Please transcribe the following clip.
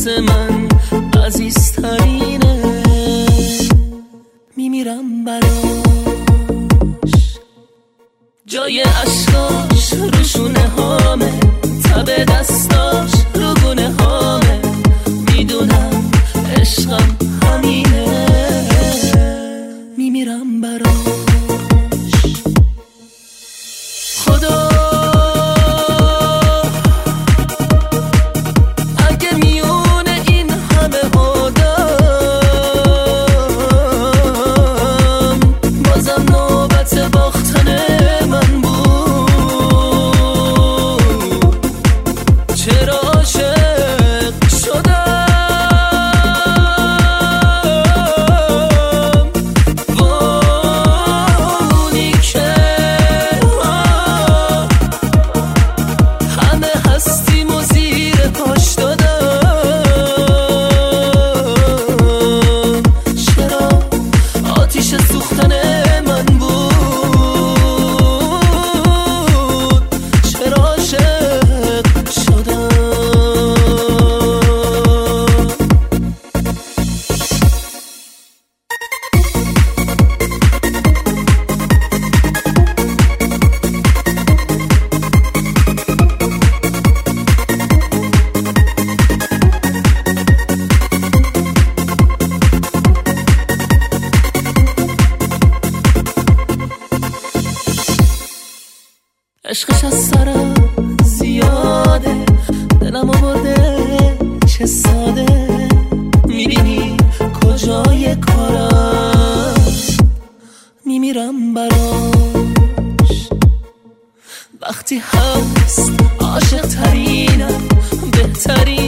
واسه من عزیزترینه، میمیرم براش. جای عشقاش رو شونه هامه، تب دستاش رو گونه هامه، میدونم عشقم همینه، میمیرم براش. خدا اگه میونه این همه آدم، بازم نوبت باختن من بود. چرا عاشق شدم وانی که همه هستیم و زیر پاش دادم. چرا آتیش سوختن من بود، چرا عاشق شدم. عشقش از سرم زیاده، دلم آورده چه ساده، میبینی کجای کارم، میمیرم براش. وقتی هست عاشق ترینم، بهترین